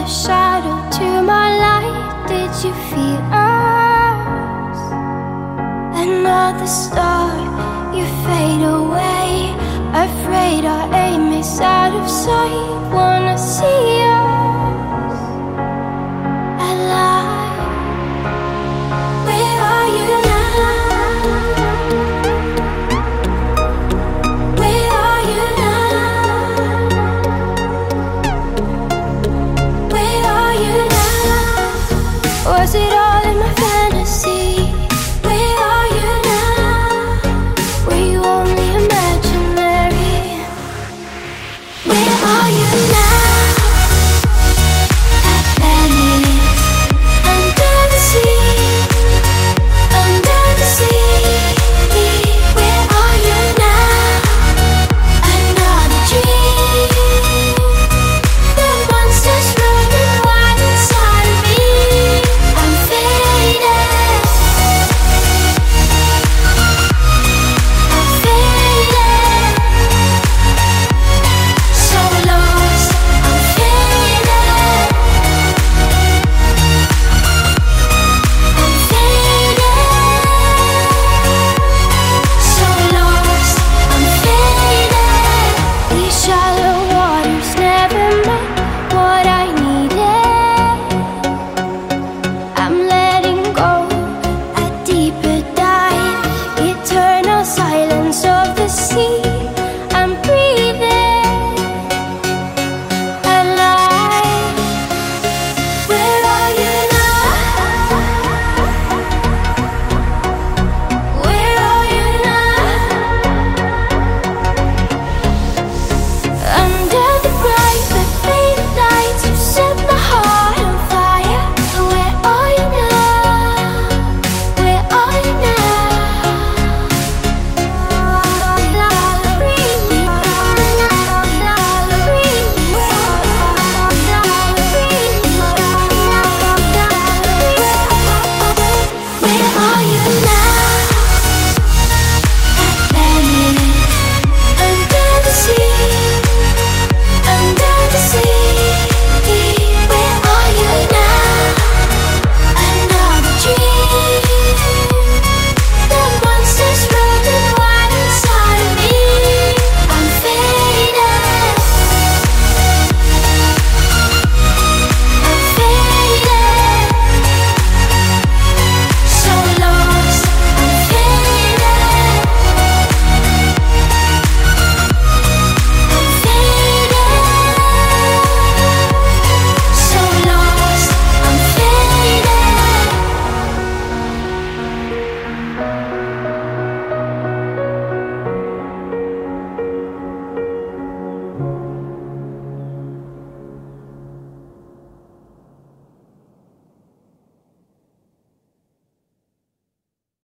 another shadow to my light. Did you feel us? Another star, you fade away. Afraid our aim is out of sight. Wanna see us alive. Where are you now? Where are you now? Where are you now? Was it all in my fantasy?